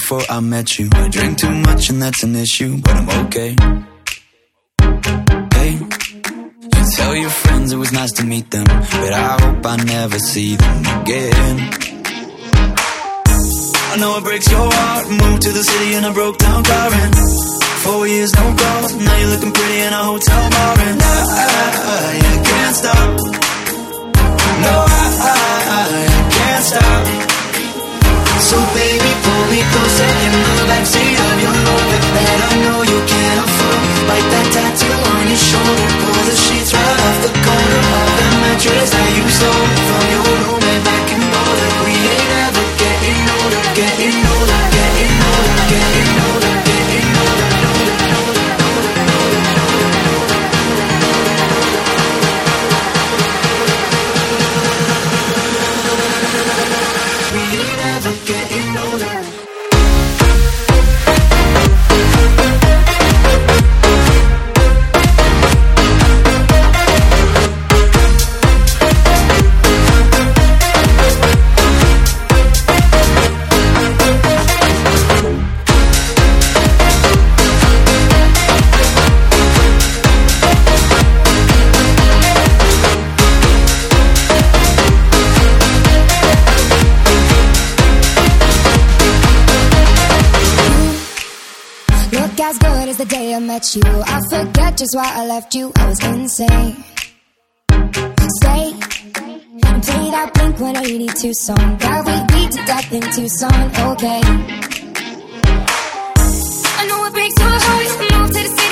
before I met you. I drink too much and that's an issue, but I'm okay. Hey, you tell your friends it was nice to meet them, but I hope I never see them again. I know it breaks your heart. Moved to the city in a broke down car and 4 years no calls. Now you're looking pretty in a hotel bar and I can't stop. No, I can't stop. So baby, pull me closer in the backseat of your Rover that I know you can't afford. Bite that tattoo on your shoulder. Pull the sheets right off the corner of the mattress that you stole from your roommate back in Boulder. We ain't ever getting older, getting older, getting older, getting older, getting older, older, older, older. We ain't ever getting older. As good as the day I met you. I forget just why I left you. I was insane. Stay and play that Blink-182 song that we beat to death in Tucson. Okay, I know it breaks your heart to move to the city.